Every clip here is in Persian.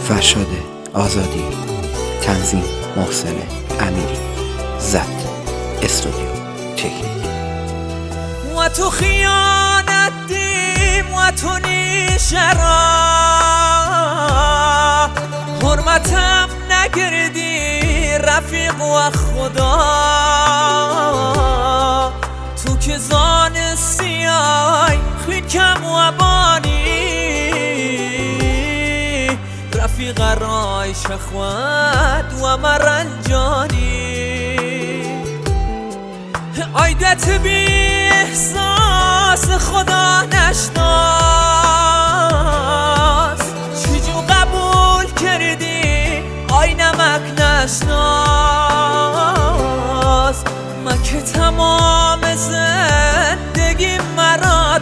فرشاد آزادی، تنظیم محسن امیری، ضبط استودیو تکنیک. و تو خیانت دیم و تو نیشرا حرمتم نگردی رفیق و خدا. تو که زان سیای خیکم و بانی رفیق رای شخوت و مرنجانی. عایدت بی احساس خدا نشناس چجور قبول کردی آی نمک نشناس. من که تمام زندگی مرا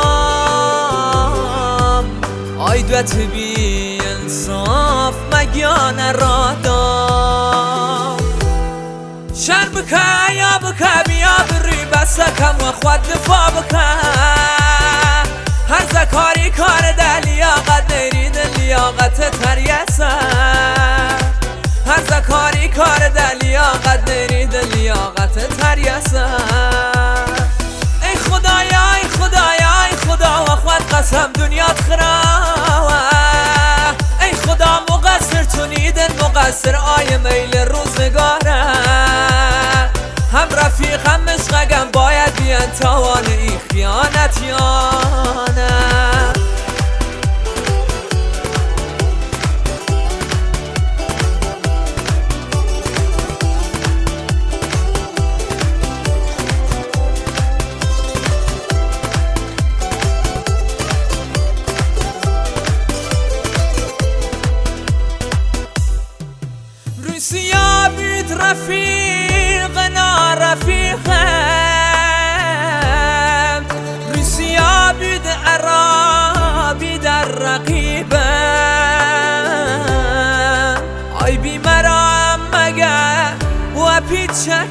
دام عایدت بی انصاف مگیان را دام. شر بکن یا بکن بیا بری بسکم و خود دفاع بکن. هر زکاری کار ده لیاقت نیرید لیاقت تریسه. هر زکاری کار ده لیاقت نیرید لیاقت تریسه. ای خدایا ای خدایا ای خدا و خود قسم دنیات خراوه. ای خدا مقصر تو نیدن مقصر آی میل روزگاره. هم رفیق هم مشقگم باید بیان تاوان این خیانت یا نه. روسیا بید رفیقنا رفیقم. روسیا بید عربی در رقیبم. آی بی مرام مگه و پیچه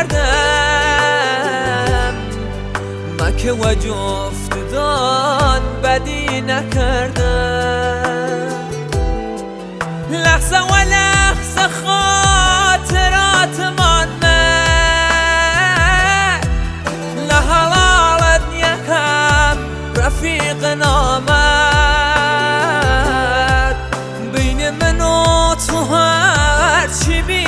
کردم. مکه و جفتدان بدی نکردم. لحظه و لحظه خاطرات من لحالت یکم رفیق نامد. بین من و تو هر چی بی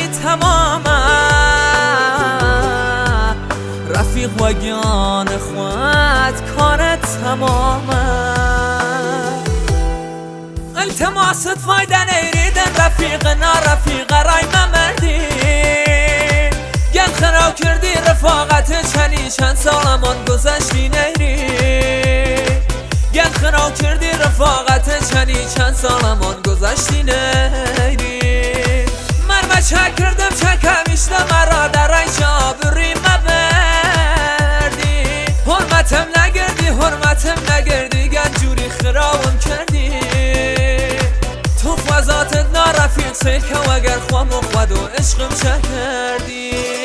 تمامه. رفیق و گیان خود کارت تمامه. التماست فایده نیریدن رفیق نارفیق رای ممردی. گل خراب کردی رفاقت چنی چند سالمان گذشتی نیری. گل خراب کردی رفاقت چنی چند سالمان گذشتی نیری. من بچه کردم چکم اشته مرا در رایش آبری مبردی. حرمتم نگردی حرمتم نگردی گنجوری خرابم کردی. تو خوازاتت نارفیق سیل که اگر خوام و خود و عشقم چه کردی.